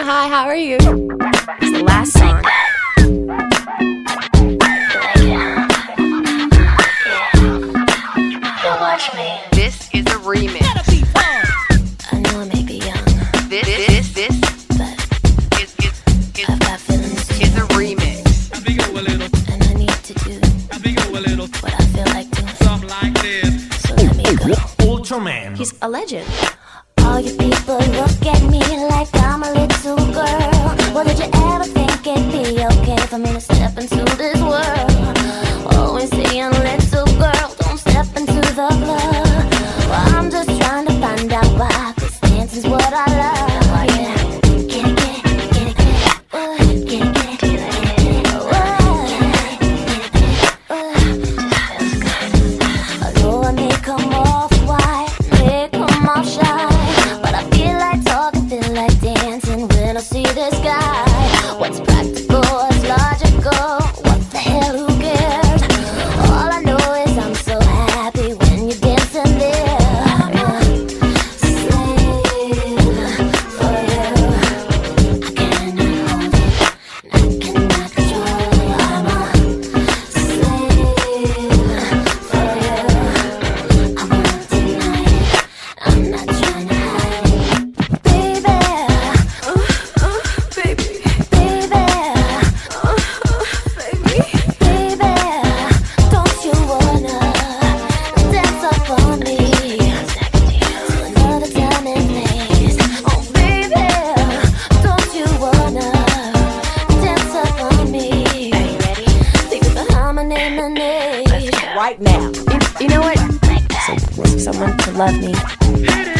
Hi, how are you? It's the last song. Watch me. This is a remix. I know I may be young, This but I've got feelings too, is a remix. and I need to do what I feel like doing. So let me go. Ultraman. He's a legend. All you people look at me like I'm a little girl. Well, did you ever think it'd be okay for me to step into this world? Always saying, little girl, don't step into the club. Well, I'm just trying to find out why, 'cause dancing's what I love. Yeah. Get it, get it, get it, get it. Get it, get it, get it, get it. Although I may come off white, may come off shy, but I feel like talking, feel like dancing when I see this guy. What's practical, what's logical, what the hell, who cares? All I know is I'm so happy when you're dancing there. Slave for you, I cannot hold it, I cannot control it. I'm a slave for you, I won't deny it, I'm not trying to hide it. Baby, baby, don't you wanna dance up on me to another time and place? Oh baby, don't you wanna dance up on me? Are you ready? Think about how my name and age. Right now. You know what? Someone to love me.